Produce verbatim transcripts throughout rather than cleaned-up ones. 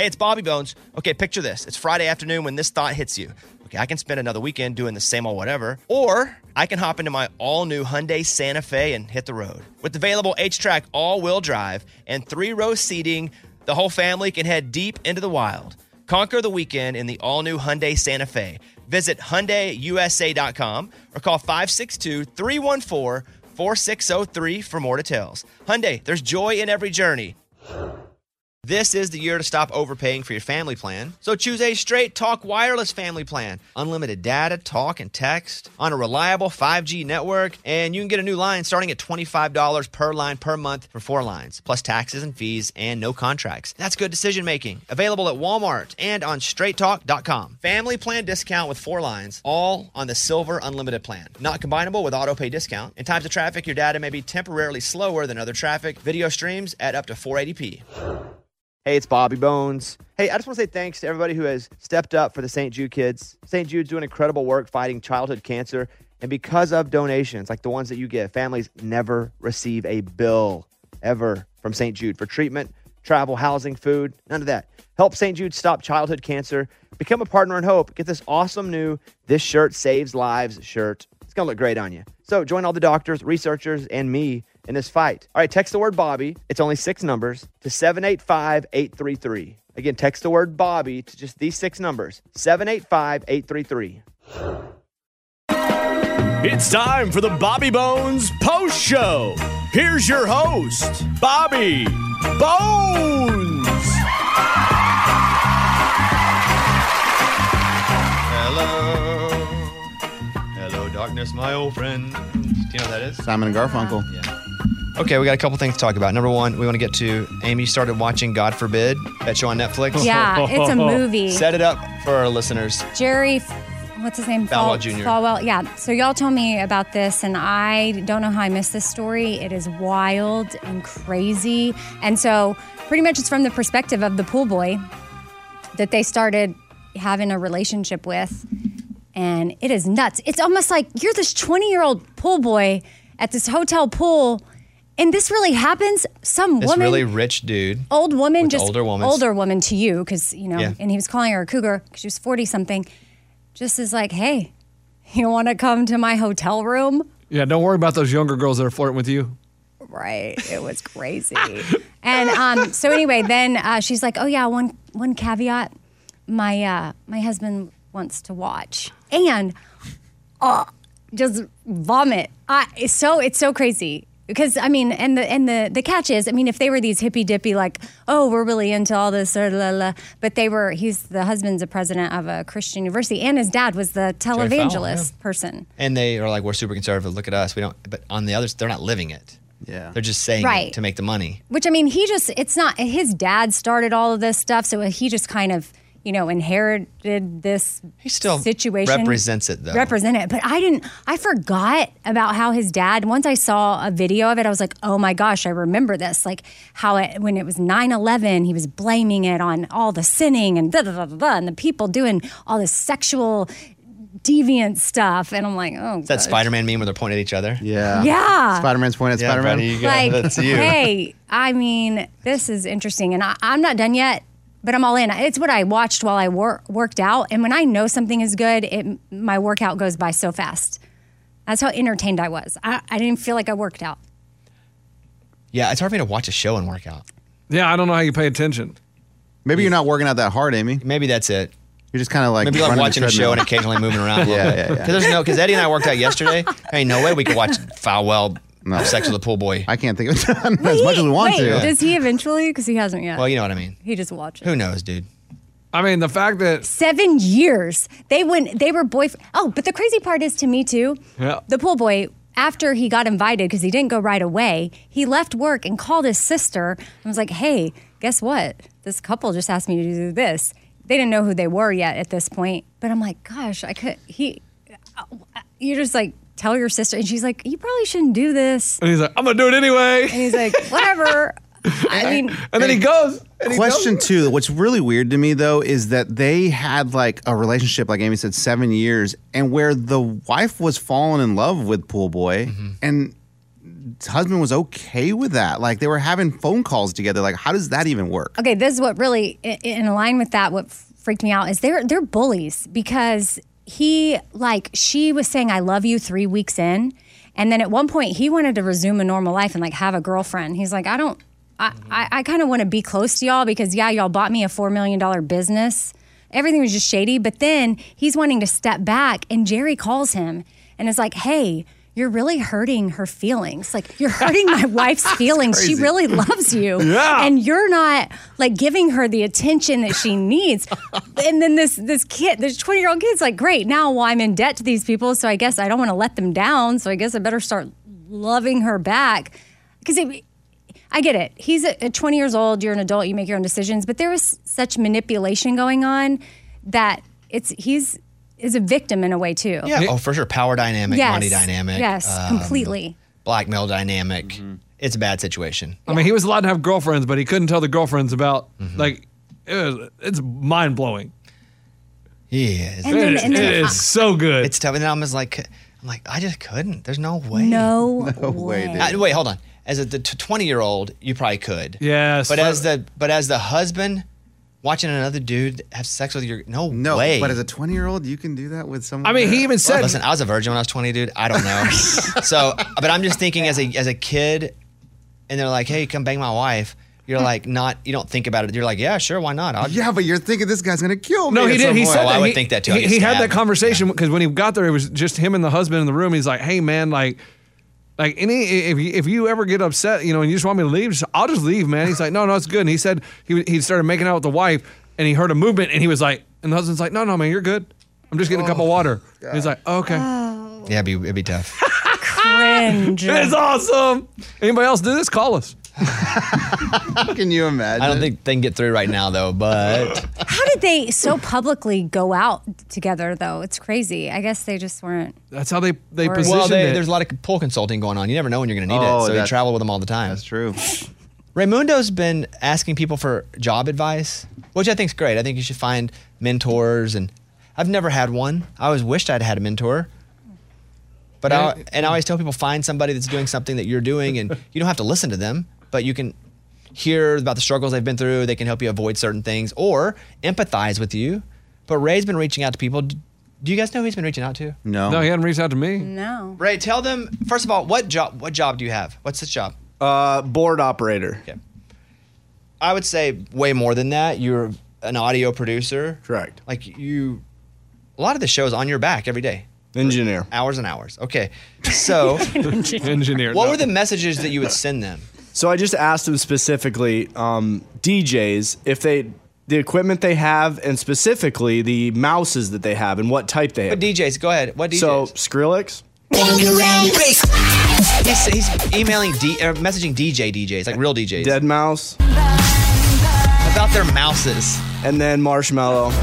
Hey, it's Bobby Bones. Okay, picture this. It's Friday afternoon when this thought hits you. Okay, I can spend another weekend doing the same old whatever, or I can hop into my all-new Hyundai Santa Fe and hit the road. With available H-Track all-wheel drive and three-row seating, the whole family can head deep into the wild. Conquer the weekend in the all-new Hyundai Santa Fe. Visit Hyundai U S A dot com or call five six two, three one four, four six zero three for more details. Hyundai, there's joy in every journey. This is the year to stop overpaying for your family plan. So choose a Straight Talk Wireless family plan. Unlimited data, talk, and text on a reliable five G network. And you can get a new line starting at twenty-five dollars per line per month for four lines, plus taxes and fees and no contracts. That's good decision making. Available at Walmart and on straight talk dot com. Family plan discount with four lines, all on the Silver Unlimited plan. Not combinable with auto pay discount. In times of traffic, your data may be temporarily slower than other traffic. Video streams at up to four eighty p. Hey, it's Bobby Bones. Hey, I just want to say thanks to everybody who has stepped up for the Saint Jude kids. Saint Jude's doing incredible work fighting childhood cancer. And because of donations like the ones that you give, families never receive a bill ever from Saint Jude for treatment, travel, housing, food, none of that. Help Saint Jude stop childhood cancer. Become a partner in hope. Get this awesome new This Shirt Saves Lives shirt. It's going to look great on you. So join all the doctors, researchers, and me in this fight. All right, text the word Bobby. It's only six numbers to seven eight five, eight three three. Again, text the word Bobby to just these six numbers, seven eight five, eight three three. It's time for the Bobby Bones Post Show. Here's your host, Bobby Bones. Hello. Hello, darkness, my old friend. Do you know what that is? Simon and Garfunkel. Yeah. Okay, we got a couple things to talk about. Number one, we want to get to Amy started watching God Forbid, that show on Netflix. Yeah, it's a movie. Set it up for our listeners. Jerry, what's his name? Falwell Junior Falwell, yeah. So y'all told me about this, and I don't know how I missed this story. It is wild and crazy. And so pretty much it's from the perspective of the pool boy that they started having a relationship with. And it is nuts. It's almost like you're this twenty-year-old pool boy at this hotel pool, and this really happens. Some this woman, really rich dude, old woman, just older woman, older woman to you, because you know, yeah. and he was calling her a cougar because she was forty something. Just is like, hey, you want to come to my hotel room? Yeah, don't worry about those younger girls that are flirting with you. Right, it was crazy. And um, so anyway, then uh, she's like, oh yeah, one one caveat, my uh, my husband wants to watch. And oh, just vomit. I, it's so it's so crazy because I mean, and the and the the catch is, I mean, if they were these hippy dippy like, oh, we're really into all this, blah, blah, blah, but they were. He's the husband's a president of a Christian university, and his dad was the televangelist yeah. person. And they are like, we're super conservative. Look at us. We don't. But on the others, they're not living it. Yeah, they're just saying right. it to make the money. Which I mean, he just it's not his dad started all of this stuff, so he just kind of. You know, inherited this he still situation. Represents it, though. Represent it. But I didn't, I forgot about how his dad, once I saw a video of it, I was like, oh my gosh, I remember this. Like how it, when it was nine eleven, he was blaming it on all the sinning and da da da da da, and the people doing all this sexual deviant stuff. And I'm like, oh, Is that gosh. Spider-Man meme where they're pointing at each other? Yeah. Yeah. Spider-Man's pointing at yeah, Spider-Man. Buddy, you got, Like, that's you. hey, I mean, this is interesting. And I, I'm not done yet. But I'm all in. It's what I watched while I wor- worked out. And when I know something is good, it, my workout goes by so fast. That's how entertained I was. I, I didn't feel like I worked out. Yeah, it's hard for me to watch a show and work out. Yeah, I don't know how you pay attention. Maybe you're not working out that hard, Amy. Maybe that's it. You're just kind of like Maybe you like running watching the a show treadmill. and occasionally moving around. Yeah, yeah, yeah. Because there's no, because Eddie and I worked out yesterday. Ain't no way we could watch Falwell No. have sex with a pool boy. I can't think of it as much as we want wait, to. Does he eventually? Because he hasn't yet. Well, you know what I mean. He just watches. Who knows, dude? I mean, the fact that Seven years. They went. They were boyfriend. Oh, but the crazy part is to me too. Yeah. The pool boy. After he got invited, because he didn't go right away, he left work and called his sister and was like, hey, guess what? This couple just asked me to do this. They didn't know who they were yet at this point. But I'm like, gosh, I could, he, you're just like, tell your sister. And she's like, you probably shouldn't do this. and he's like, I'm gonna do it anyway. And he's like, whatever. I mean, And then he goes. And he Question goes. two, what's really weird to me though is that they had like a relationship, like Amy said, seven years, and where the wife was falling in love with Pool Boy, Mm-hmm. and husband was okay with that. Like they were having phone calls together. Like how does that even work? Okay, this is what really in, in line with that. What freaked me out is they're they're bullies because he like she was saying I love you three weeks in, and then at one point he wanted to resume a normal life and like have a girlfriend. He's like I don't. I, I, I kind of want to be close to y'all because, yeah, y'all bought me a four million dollars business. Everything was just shady. But then he's wanting to step back, and Jerry calls him and is like, hey, you're really hurting her feelings. Like, you're hurting my wife's feelings. She really loves you. Yeah. And you're not, like, giving her the attention that she needs. And then this this kid, this twenty-year-old kid's like, great, now well, I'm in debt to these people, so I guess I don't want to let them down, so I guess I better start loving her back. Because it... I get it. He's a, at twenty years old. You're an adult. You make your own decisions. But there was such manipulation going on that it's he's is a victim in a way too. Yeah. Oh, for sure. Power dynamic, Yes. money dynamic. Yes, um, completely. Blackmail dynamic. It's a bad situation. I mean, he was allowed to have girlfriends, but he couldn't tell the girlfriends about, Mm-hmm. like, it was, it's mind blowing. Yeah. It's, And then- It, and then- it is so good. it's tough. And then I'm just like, I'm like, I just couldn't. There's no way. No, No way, way. dude. Uh, wait, hold on. As a twenty-year-old, you probably could. Yes. But as the but as the husband, watching another dude have sex with your no, No, way. but as a twenty-year-old, you can do that with someone. I mean, he even said, Listen, I was a virgin when I was twenty, dude. I don't know. So, but I'm just thinking as a as a kid, and they're like, "Hey, come bang my wife." You're like, not. You don't think about it. You're like, "Yeah, sure, why not?" I'll Yeah, but you're thinking this guy's gonna kill me. no, he at did. some He point. said Oh, that. I would he, think that too. I He, just he had stab. that conversation because when he got there, it was just him and the husband in the room. He's like, "Hey, man, like, like any if you, if you ever get upset, you know, and you just want me to leave, just, I'll just leave, man." He's like, "No, no, it's good." And he said he he started making out with the wife, and he heard a movement, and he was like, and the husband's like, "No, no, man, you're good. I'm just getting a cup of water." He's like, "Okay, Yeah, it'd be, it'd be tough. Cringe. it's awesome." Anybody else do this? Call us. Can you imagine? I don't think they can get through right now, though. But How did they so publicly go out together though? It's crazy. I guess they just weren't. That's how they they Or- positioned well, they, it. there's a lot of pool consulting going on. You never know when you're going to need Oh, it, so you that's- travel with them all the time. That's true. Raymundo's been asking people for job advice, which I think is great. I think you should find mentors, and I've never had one. I always wished I'd had a mentor. But I, and I always tell people, find somebody that's doing something that you're doing, and you don't have to listen to them, but you can hear about the struggles they've been through. They can help you avoid certain things or empathize with you. But Ray's been reaching out to people. Do you guys know who he's been reaching out to? No. no, he hadn't reached out to me. No. Ray, tell them, first of all, what job what job do you have? What's this job? Uh, board operator. Okay. I would say way more than that. You're an audio producer. Correct. Like you, a lot of the show's on your back every day. Engineer. Hours and hours. Okay. So Engineer. what no. were the messages that you would send them? So I just asked them specifically, um, D Js, if they, the equipment they have, and specifically the mouses that they have and what type they have. What D Js? Go ahead. What D Js? So Skrillex. he's, he's emailing D, or messaging D J D Js, like real D Js. Dead Mouse, About their mouses. and then Marshmallow.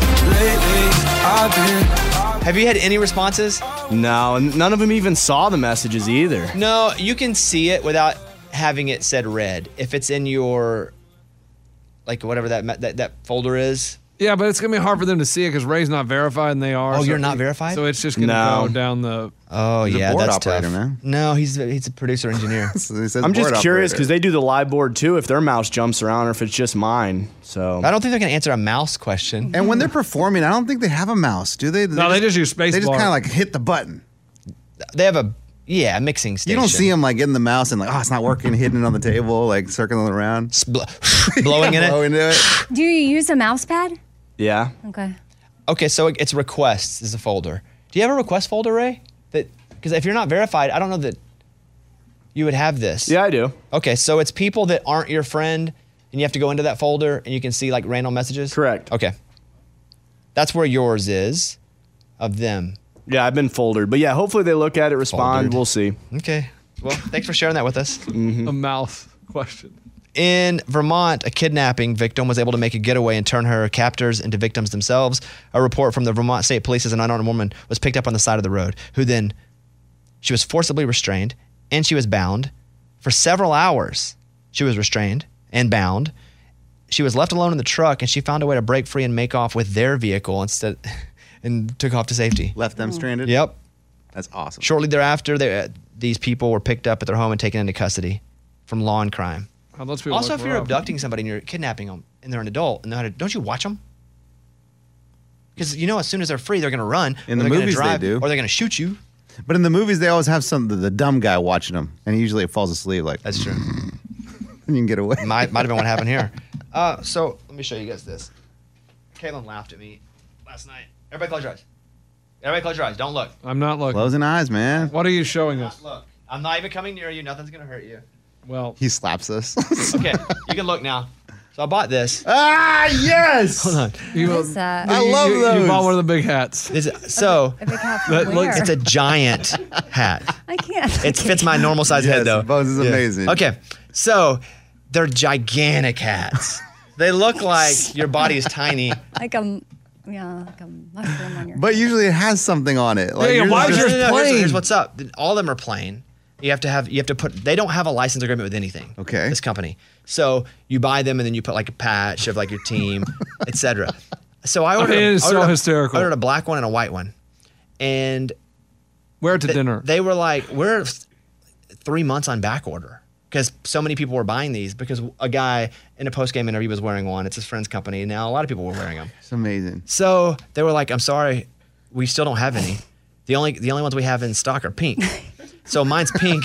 Have you had any responses? No, and none of them even saw the messages either. No, you can see it without having it said red. If it's in your, like whatever that ma- that, that folder is. Yeah, but it's gonna be hard for them to see it because Ray's not verified and they are. Oh, so- you're not verified? So it's just gonna No. go down the. Oh He's a yeah, board that's operator, tough. man. No, he's he's a producer engineer. So he says I'm just board curious operator. because they do the live board too. If their mouse jumps around or if it's just mine. So I don't think they're gonna answer a mouse question. And when they're performing, I don't think they have a mouse, do they? No, they just use space They just bar. kind of like hit the button. They have a yeah a mixing station. You don't see them like getting the mouse and like, oh, it's not working, hitting it on the table, like circling around, S- bl- blowing in it. blowing into it. Do you use a mouse pad? yeah. Okay. Okay, so it's requests is a folder. Do you have a request folder, Ray? That because if you're not verified, I don't know that you would have this. Yeah, I do. Okay, so it's people that aren't your friend, and you have to go into that folder, and you can see like random messages. Correct. Okay, that's where yours is, of them. Yeah, I've been foldered. But yeah, hopefully they look at it, respond. Foldered. We'll see. Okay. Well, thanks for sharing that with us. a mouse question. In Vermont, a kidnapping victim was able to make a getaway and turn her captors into victims themselves. A report from the Vermont State Police says an unarmed woman was picked up on the side of the road, who then, she was forcibly restrained and she was bound for several hours. She was restrained and bound. She was left alone in the truck, and she found a way to break free and make off with their vehicle instead, and took off to safety. Left them stranded. Yep. That's awesome. Shortly thereafter, they, these people were picked up at their home and taken into custody from lawn crime. How those people Also, look if you're rough. abducting somebody and you're kidnapping them and they're an adult, and they're, don't you watch them? Because you know, as soon as they're free, they're going to run. In or the they're movies, they gonna drive, do. or they're going to shoot you. But in the movies, they always have some the, the dumb guy watching them, and he usually falls asleep. Like That's true. and you can get away. might might have been what happened here. Uh, so let me show you guys this. Kaylin laughed at me last night. Everybody close your eyes. Everybody close your eyes. Don't look. I'm not looking. Closing eyes, man. What are you showing us? Look. I'm not even coming near you. Nothing's going to hurt you. Well, He slaps us. Okay, you can look now. So I bought this. ah, yes. Hold on. you, What is that? I you- love you, You those. bought one of the big hats. This is, so A big hat from That where? looks- it's a giant hat. I can't. It fits my normal size Yes, head though. Bones is amazing. Okay, so they're gigantic hats. They look like your body is tiny. like a, yeah, like a mushroom on your. But usually it has something on it. Like Yeah, yeah, yours why is is just- yours here's, plain? here's what's up. All of them are plain. You have to have. You have to put. They don't have a license agreement with anything. Okay. This company. So you buy them and then you put like a patch of like your team, et cetera. So I ordered. mean, it a- is I ordered so a- hysterical. I ordered a black one and a white one, and Wear it to th- dinner. they were like, we're th- three months on back order because so many people were buying these because a guy in a post game interview was wearing one. It's his friend's company. And now a lot of people were wearing them. It's amazing. So they were like, I'm sorry, we still don't have any. The only the only ones we have in stock are pink. So mine's pink.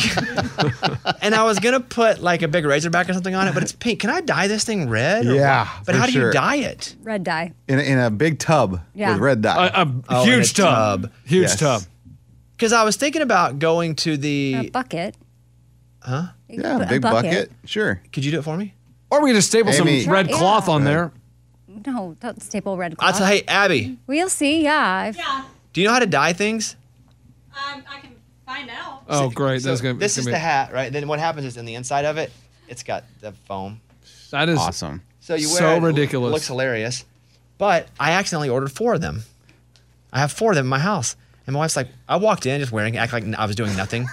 And I was gonna put like a big Razorback or something on it, but it's pink. Can I dye this thing red? or Yeah, what? But for how do you sure. dye it? Red dye. In a, in a big tub Yeah. with red dye. a, a Oh, in huge a tub. tub. Huge Yes. tub. Because I was thinking about going to A the. bucket. Huh? You could yeah, put a big bucket. Sure. Could you do it for me? Or we can just staple Amy. some red Sure, cloth yeah. on there. No, don't staple red I'll cloth. tell. Hey, Abby, We'll see. Yeah. If- Yeah, do you know how to dye things? um, I can find out. Oh, great. So That's gonna, this it's is gonna the hat, right? Then what happens is in the inside of it, it's got the foam. be, That is Awesome. So you wear So it, it ridiculous. looks hilarious. But I accidentally ordered four of them. I have four of them in my house. And my wife's like, I walked in just wearing it, act like I was doing nothing.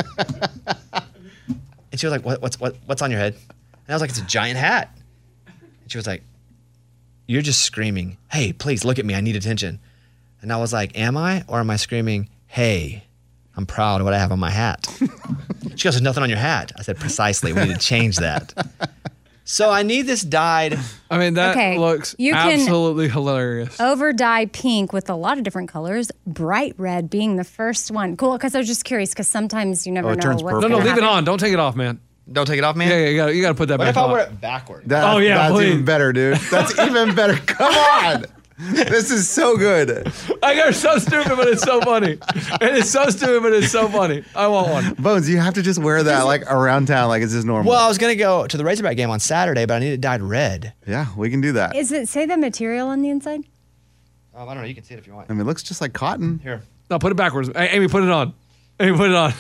And she was like, what, what's what, what's on your head? And I was like, it's a giant hat. And she was like, you're just screaming, hey, please look at me. I need attention. And I was like, am I? Or am I screaming, hey, I'm proud of what I have on my hat? She goes, there's nothing on your hat. I said, precisely. We need to change that. So I need this dyed. I mean, that Okay, looks you can- absolutely hilarious. Over dye pink with a lot of different colors. Bright red being the first one. Cool. Because I was just curious. Because sometimes you never Oh, it know turns what's purple. no, no, gonna leave it happen. on. Don't take it off, man. Don't take it off, man. Yeah, yeah, you got you got to put that What back if I on. wear it backward? That, Oh, yeah, that's please. even better, dude. That's even better. Come on. This is so good. I got so stupid, but it's so funny. It is so stupid, but it's so funny. I want one. Bones, you have to just wear that like around town like it's just normal. Well, I was gonna go to the Razorback game on Saturday, but I need it dyed red. yeah, we can do that. Is it say the material on the inside? Um, I don't know. You can see it if you want. I mean, it looks just like cotton. Here, No, put it backwards. Hey, Amy, put it on. Amy, put it on.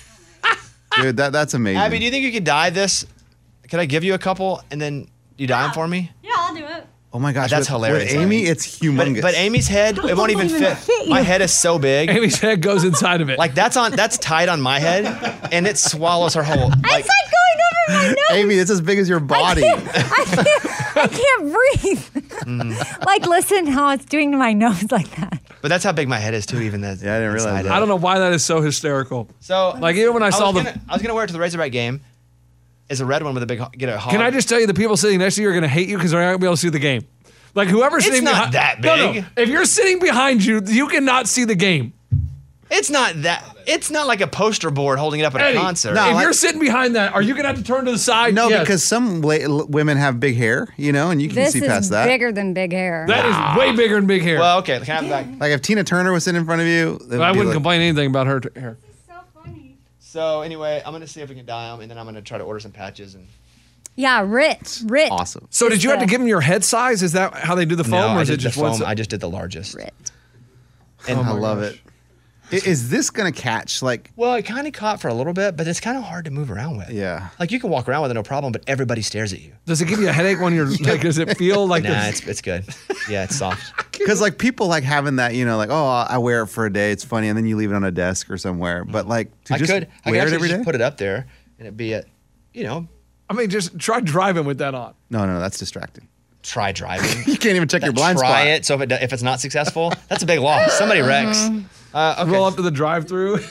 Dude, that, that's amazing. Abby, do you think you could dye this? Could I give you a couple and then you dye them for me? Yeah, I'll do it. oh my gosh. That's with, hilarious, With Amy, Amy. it's But, humongous. but Amy's head, it won't even fit. My head is so big. Amy's head goes inside of it. Like that's on, that's tied on my head, and it swallows her whole. I Like, said going over my nose. Amy, it's as big as your body. I can't, I can't breathe. Mm. Like, listen how it's doing to my nose like that. but that's how big my head is too. Even that. Yeah, I didn't realize that. I don't know why that is so hysterical. So Like even when I, I saw was the. gonna, I was gonna wear it to the Razorback game. Is a red one with a big ho- get a hog. Can I just tell you the people sitting next to you are going to hate you because they're not going to be able to see the game. Like whoever's It's sitting not behind, that No, no. big. If you're sitting behind you, you cannot see the game. It's not that. It's not like a poster board holding it up at Eddie, a concert. No, if like- you're sitting behind that, are you going to have to turn to the side? No, Yes. because some la- l- women have big hair, you know, and you can This see is past that. bigger than big hair. that is way bigger than big hair. Well, okay. Can I have it back? Like if Tina Turner was sitting in front of you, it would I be wouldn't like- complain anything about her t- hair. So funny. So anyway, I'm gonna see if we can dye them, and then I'm gonna try to order some patches and. yeah, rich, rich. Awesome. So did you have to the- give them your head size? Is that how they do the foam, no, or I is did it just the one? foam. si- I just did the largest. Rich. And I love gosh. it. I- Is this gonna catch? Like, Well, it kind of caught for a little bit, but it's kind of hard to move around with. yeah. Like you can walk around with it no problem, but everybody stares at you. Does it give you a headache when you're like? Does it feel like? Nah, this? it's it's good. Yeah, it's soft. Because like people like having that, you know, like oh, I wear it for a day, it's funny, and then you leave it on a desk or somewhere. But like to I just could I could wear it actually every just day. put it up there, and it'd be a, you know, I mean, just try driving with that on. No, no, that's distracting. try driving. You can't even check your blind try spot. it. So if it if it's not successful, that's a big loss. Somebody wrecks. Uh, okay. Roll up to the drive-through.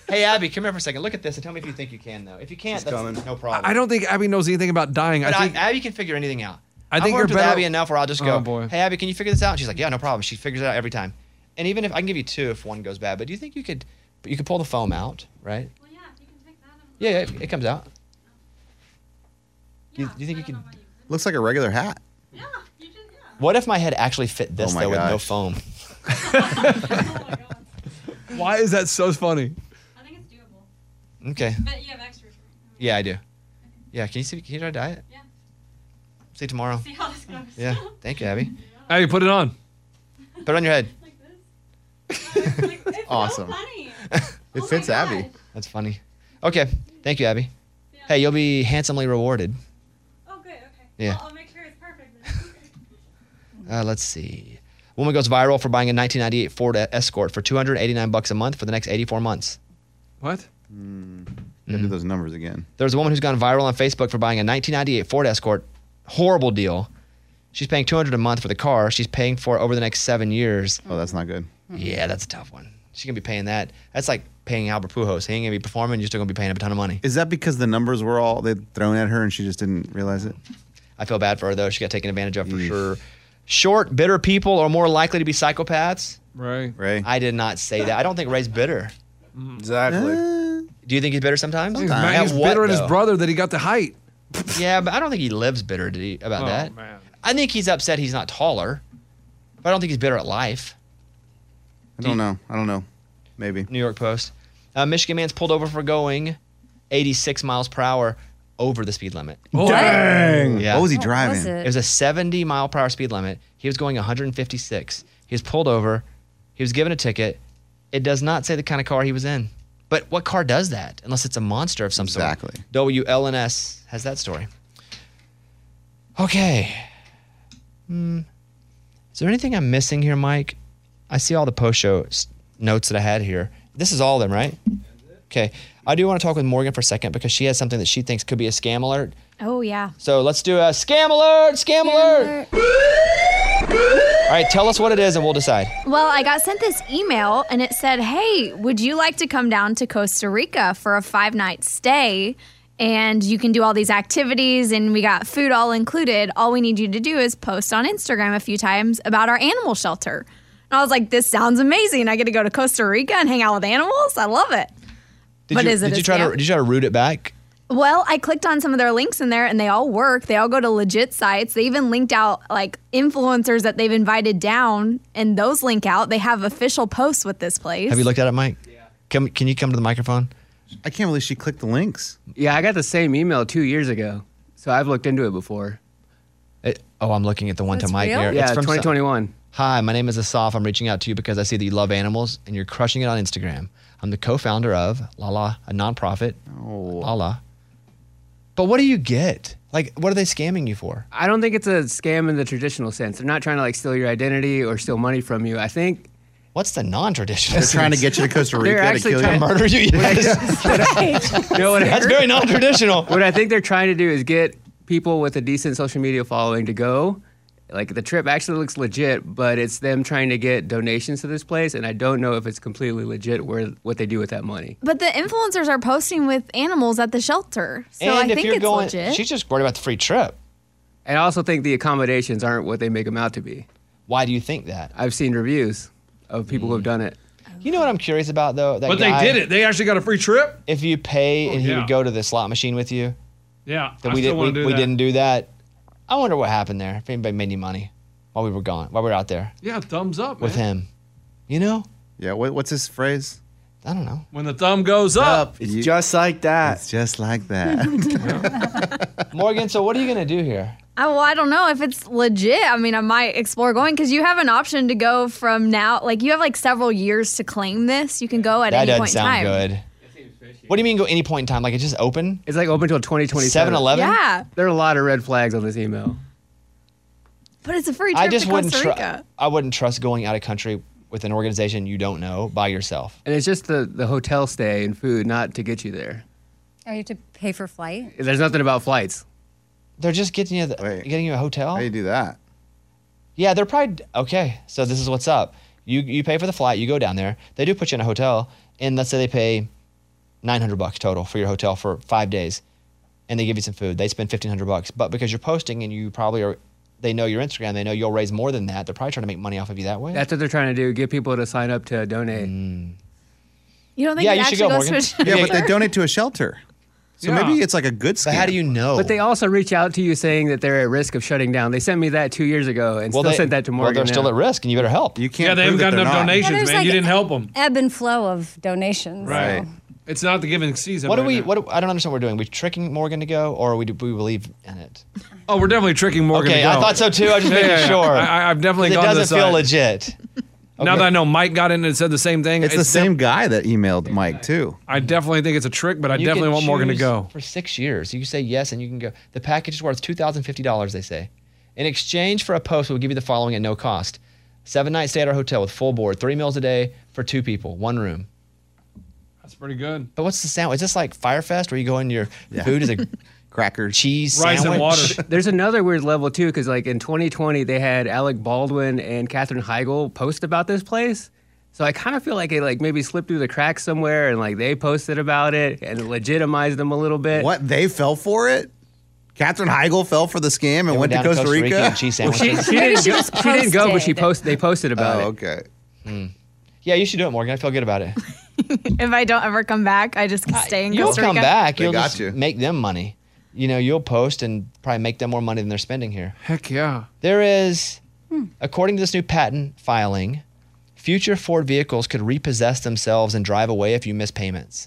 Hey, Abby, come here for a second. Look at this and tell me if you think you can, though. If you can't, that's coming. no problem. I don't think Abby knows anything about dying. But I think I, Abby can figure anything out. I I've think worked you're with better- Abby enough where I'll just go, Oh, boy. hey, Abby, can you figure this out? And she's like, yeah, no problem. She figures it out every time. And even if I can give you two if one goes bad, but do you think you could you could pull the foam out, right? Well, yeah, if you can take that out. Yeah, yeah, it comes out. Do you, do you think you could? Looks like a regular hat. Yeah, you just, yeah. What if my head actually fit this Oh my though with no gosh. foam? Oh my god. why is that so funny? I think it's doable. Okay. But you have extras. Right? Yeah, I do. Yeah, can you see? Can you try to diet? Yeah. See you tomorrow. See how this goes. Yeah. Thank you, Abby. Abby, put it on. Put it on your head. Like this. Like, it's Awesome. So funny. It Oh fits my Abby. God. That's funny. Okay. Thank you, Abby. Yeah. Hey, you'll be handsomely rewarded. Oh, good. Okay. Yeah. Well, I'll make sure it's perfect. then. Uh, let's see. Woman goes viral for buying a nineteen ninety-eight Ford Escort for two hundred eighty-nine bucks a month for the next eighty-four months. What? Look at those numbers again. There's a woman who's gone viral on Facebook for buying a nineteen ninety-eight Ford Escort. Horrible deal. She's paying two hundred dollars a month for the car. She's paying for it over the next seven years. Oh, that's not good. Yeah, that's a tough one. She's going to be paying that. That's like paying Albert Pujols. He ain't going to be performing. You're still going to be paying him a ton of money. Is that because the numbers were all they'd thrown at her and she just didn't realize it? I feel bad for her, though. She got taken advantage of for Yeesh. sure. Short, bitter people are more likely to be psychopaths. Right. Ray? I did not say that. I don't think Ray's bitter. Exactly. Uh, Do you think he's bitter sometimes? He's, Sometimes. mad, At he's what, bitter at his though? brother that he got the height. Yeah, but I don't think he lives bitter did he, about Oh, that. man. I think he's upset he's not taller, but I don't think he's bitter at life. I don't know. I don't know. Maybe. New York Post. Uh, Michigan man's pulled over for going eighty-six miles per hour over the speed limit. Dang. Yeah. What was he What driving? was It it? was a seventy mile per hour speed limit. He was going one hundred fifty-six. He was pulled over. He was given a ticket. It does not say the kind of car he was in. But what car does that? Unless it's a monster of some Exactly. sort. W L N S has that story. Okay. Hmm. Is there anything I'm missing here, Mike? I see all the post-show s- notes that I had here. This is all of them, right? Okay. I do want to talk with Morgan for a second because she has something that she thinks could be a scam alert. Oh, yeah. So let's do a scam alert, scam, alert. All right, tell us what it is and we'll decide. Well, I got sent this email and it said, hey, would you like to come down to Costa Rica for a five night stay? And you can do all these activities and we got food all included. All we need you to do is post on Instagram a few times about our animal shelter. And I was like, this sounds amazing. I get to go to Costa Rica and hang out with animals. I love it. Did But you, is it did a you try to scam? did you try to root it back? Well, I clicked on some of their links in there and they all work. They all go to legit sites. They even linked out like influencers that they've invited down and those link out. They have official posts with this place. Have you looked at it, Mike? Yeah. Come, can you come to the microphone? I can't believe she clicked the links. Yeah, I got the same email two years ago, so I've looked into it before. It- oh, I'm looking at the one That's to Mike real? here. Yeah, It's from twenty twenty-one. Sa- Hi, my name is Asaf. I'm reaching out to you because I see that you love animals and you're crushing it on Instagram. I'm the co-founder of Lala, a nonprofit. Oh. Lala. But what do you get? Like, what are they scamming you for? I don't think it's a scam in the traditional sense. They're not trying to like steal your identity or steal money from you. I think What's the non-traditional? They're trying to get you to Costa They're Rica to actually kill trying you. to- murder you. Yes. you know what, I- That's very non-traditional. what I think they're trying to do is get people with a decent social media following to go. Like the trip actually looks legit, but it's them trying to get donations to this place, and I don't know if it's completely legit where what they do with that money. But the influencers are posting with animals at the shelter. So and I if think you're it's going, legit. she's just worried about the free trip. And I also think the accommodations aren't what they make them out to be. Why do you think that? I've seen reviews of people who have done it. You know what I'm curious about though? That But guy, they did it. They actually got a free trip. If you pay and he yeah. would go to the slot machine with you, Yeah. that I we still did wanna we, do we that. didn't do that. I wonder what happened there. If anybody made any money while we were gone, while we were out there Yeah, thumbs up, with man. him. You know? Yeah, what, what's his phrase? I don't know. When the thumb goes up. It's You- just like that. It's just like that. Morgan, so what are you gonna do here? I, well, I don't know if it's legit. I mean, I might explore going because you have an option to go from now. Like, you have like several years to claim this. You can go at That any doesn't point in sound time. good. What do you mean go any point in time? Like it's just open? It's like open until twenty twenty-seven. seven eleven? Yeah, There are a lot of red flags on this email. but it's a free trip I just to wouldn't Costa tru- Rica. I wouldn't trust going out of country with an organization you don't know by yourself. And it's just the, the hotel stay and food, not to get you there. Are you to pay for flight? There's nothing about flights. They're just getting you the, Wait. getting you a hotel. How do you do that? Yeah, they're probably okay. So this is what's up. You you pay for the flight. You go down there. They do put you in a hotel, and let's say they pay nine hundred bucks total for your hotel for five days, and they give you some food. They spend fifteen hundred bucks, but because you're posting and you probably are, they know your Instagram, they know you'll raise more than that. They're probably trying to make money off of you that way. That's what they're trying to do, get people to sign up to donate. Mm. You don't think Yeah, it you should actually go, goes to Morgan. a Yeah, but shelter? they donate to a shelter. So Yeah. maybe it's like a good scam. But how do you know? But they also reach out to you saying that they're at risk of shutting down. They sent me that two years ago and well, still they, sent that to well, Morgan. they're still now. at risk, and you better help. You can't Yeah, they prove haven't got that they're enough not. donations, Yeah, there's man. like you didn't help them. Ebb and flow of donations. Right. so. It's not the giving season. What do right we? now. What do, I don't understand what we're doing. We tricking Morgan to go, or we do we believe in it? Oh, we're definitely tricking Morgan. Okay, to go. I thought so too. I was just Yeah, making yeah, yeah. sure. I, I've definitely it gone to the doesn't feel side. legit. Now that I know Mike got in and said the same thing, It's the def- same guy that emailed Mike too. I definitely think it's a trick, but I You definitely can want Morgan to choose go. for six years. You say yes, and you can go. The package is worth two thousand fifty dollars. They say, in exchange for a post, we'll give you the following at no cost: seven night stay at our hotel with full board, three meals a day for two people, one room. That's pretty good. But what's the sandwich? Is this like Firefest, where you go in your Yeah. food is a Crackers. cheese Rice sandwich? and water. There's another weird level too, because like in twenty twenty they had Alec Baldwin and Katherine Heigl post about this place. So I kind of feel like it like maybe slipped through the cracks somewhere, and like they posted about it and legitimized them a little bit. What? They fell for it? Catherine Heigl fell for the scam and They went to down Costa Rica? and cheese Well, she, sandwiches. she didn't she go, just she didn't go, but she posted. post they posted about Oh, it. okay. Yeah, you should do it, Morgan. I feel good about it. If I don't ever come back, I just can stay in You'll Costa come Rica. back. They You'll got just you. make them money. You know, you'll post and probably make them more money than they're spending here. Heck yeah. There is, according to this new patent filing, future Ford vehicles could repossess themselves and drive away if you miss payments.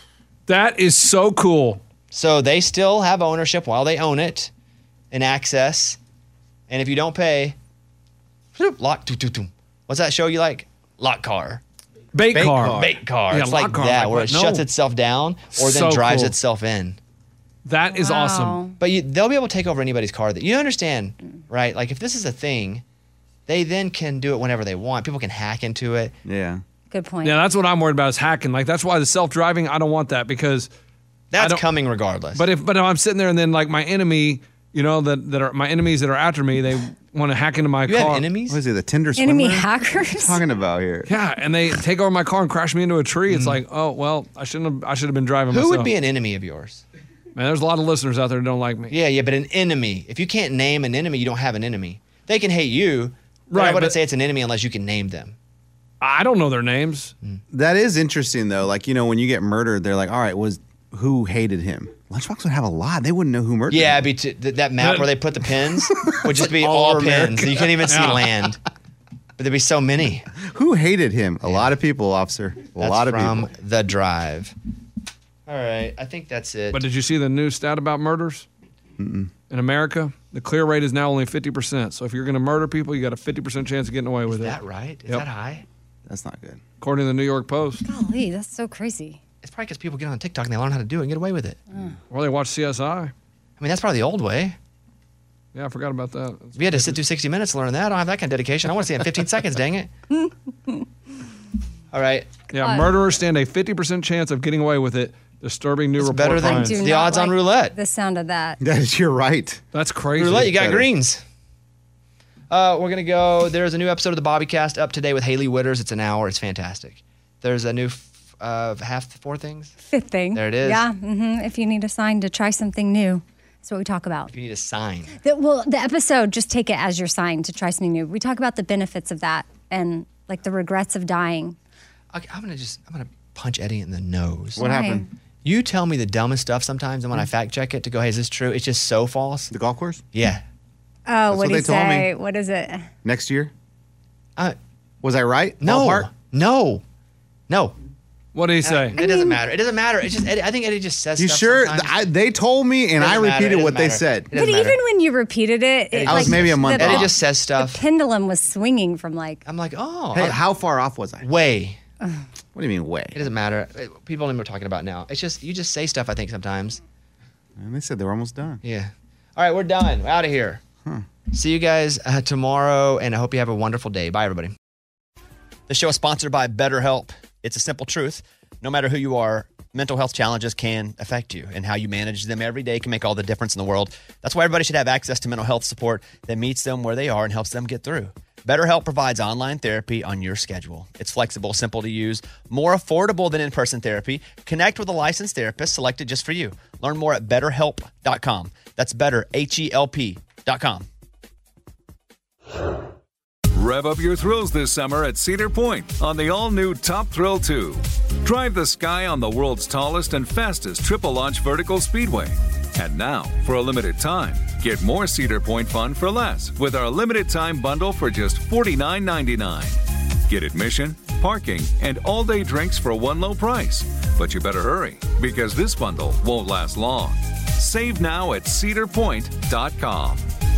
That is so cool. So they still have ownership while they own it and access. And if you don't pay, whoop, lock, doo, doo, doo. What's that show you like? Lock car. Bait, Bait car. car. Bait car. Yeah, it's lock like car, that, like where what? it No. shuts itself down or then So drives cool. itself in. That is Wow. awesome. But you, they'll be able to take over anybody's car. That you understand, right? Like if this is a thing, they then can do it whenever they want. People can hack into it. Yeah. Good point. Yeah, that's what I'm worried about is hacking. Like that's why the self-driving, I don't want that because That's don't- coming regardless. but if but if I'm sitting there and then like my enemy, you know, that, that are my enemies that are after me, they want to hack into my you car. have enemies? What is he, the Tinder Enemy swindler? hackers. Talking about here. Yeah, and they take over my car and crash me into a tree. It's like, oh well, I shouldn't have. I should have been driving. Who myself. would be an enemy of yours? Man, there's a lot of listeners out there that don't like me. Yeah, yeah, but an enemy. If you can't name an enemy, you don't have an enemy. They can hate you, but I Right, wouldn't but- say it's an enemy unless you can name them. I don't know their names. That is interesting though. Like, you know, when you get murdered, they're like, all right, was who hated him? Lunchbox would have a lot. They wouldn't know who murdered Yeah, him. it'd be t- th- that map where they put the pins would just be All all, over pins. America. You couldn't even see Yeah. land. But there'd be so many. Who hated him? A lot of people, officer. A That's lot of from people. The Drive. All right, I think that's it. But did you see the new stat about murders in America? The clear rate is now only fifty percent. So if you're going to murder people, you got a fifty percent chance of getting away with Is it. that right? Is Yep. that high? That's not good. According to the New York Post. Golly, that's so crazy. It's probably because people get on TikTok and they learn how to do it and get away with it. Or they watch C S I. I mean, that's probably the old way. Yeah, I forgot about that. If you had to sit through sixty minutes to learn that, I don't have that kind of dedication. I want to see it in fifteen seconds, dang it. All right. Yeah, God. murderers stand a fifty percent chance of getting away with it. Disturbing new It's report better than- finds. It's Do the not odds on like roulette. The sound of that. That is, you're right. That's crazy. Roulette, you got better. greens. Uh, we're gonna go. There's a new episode of the Bobbycast up today with Haley Witters. It's an hour. It's fantastic. There's a new f- uh, half four things. Fifth thing. There it is. Yeah. hmm If you need a sign to try something new, that's what we talk about. If you need a sign, The, well, the episode, just take it as your sign to try something new. We talk about the benefits of that and like the regrets of dying. okay, I'm gonna just I'm gonna punch Eddie in the nose. What Why? happened? You tell me the dumbest stuff sometimes, and when I fact check it to go, hey, is this true? It's just so false. The golf course? Yeah. Oh, what what do you they told me. say? What is it? Next year? Uh, Was I right? no. Ballpark? No. No. What did he say? It doesn't matter. It doesn't matter. It's just Eddie, I think Eddie just says You stuff sure? sometimes. I, they told me, and I Doesn't matter. It repeated doesn't what they matter. said. It But doesn't even matter. when you repeated it, it I was like, maybe a month the, off. Eddie just says the stuff. pendulum was swinging from like, I'm like, oh, Hey, I- how far off was I? way. What do you mean way? It doesn't matter. It- People don't know what we're talking about now. It's just you just say stuff. I think sometimes. And they said they were almost done. Yeah. All right, we're done. We're out of here. See you guys uh, tomorrow, and I hope you have a wonderful day. Bye, everybody. The show is sponsored by BetterHelp. It's a simple truth. No matter who you are mental health challenges can affect you, and how you manage them every day can make all the difference in the world. That's why everybody should have access to mental health support that meets them where they are and helps them get through. BetterHelp provides online therapy on your schedule. It's flexible, simple to use, more affordable than in-person therapy. Connect with a licensed therapist selected just for you. Learn more at better help dot com. That's better, H E L P dot com. Rev up your thrills this summer at Cedar Point on the all-new Top Thrill two. Drive the sky on the world's tallest and fastest triple-launch vertical speedway. And now, for a limited time, get more Cedar Point fun for less with our limited-time bundle for just forty-nine ninety-nine. Get admission, parking, and all-day drinks for one low price. But you better hurry, because this bundle won't last long. Save now at cedar point dot com.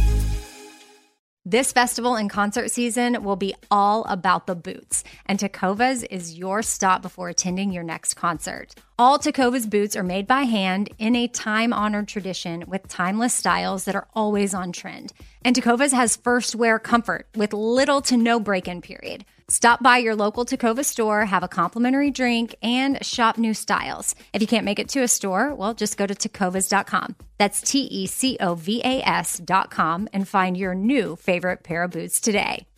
This festival and concert season will be all about the boots, and Tecovas is your stop before attending your next concert. All Tecovas boots are made by hand in a time-honored tradition with timeless styles that are always on trend. And Tecovas has first wear comfort with little to no break-in period. Stop by your local Tecovas store, have a complimentary drink, and shop new styles. If you can't make it to a store, well, just go to tecovas dot com. That's T E C O V A S dot com and find your new favorite pair of boots today.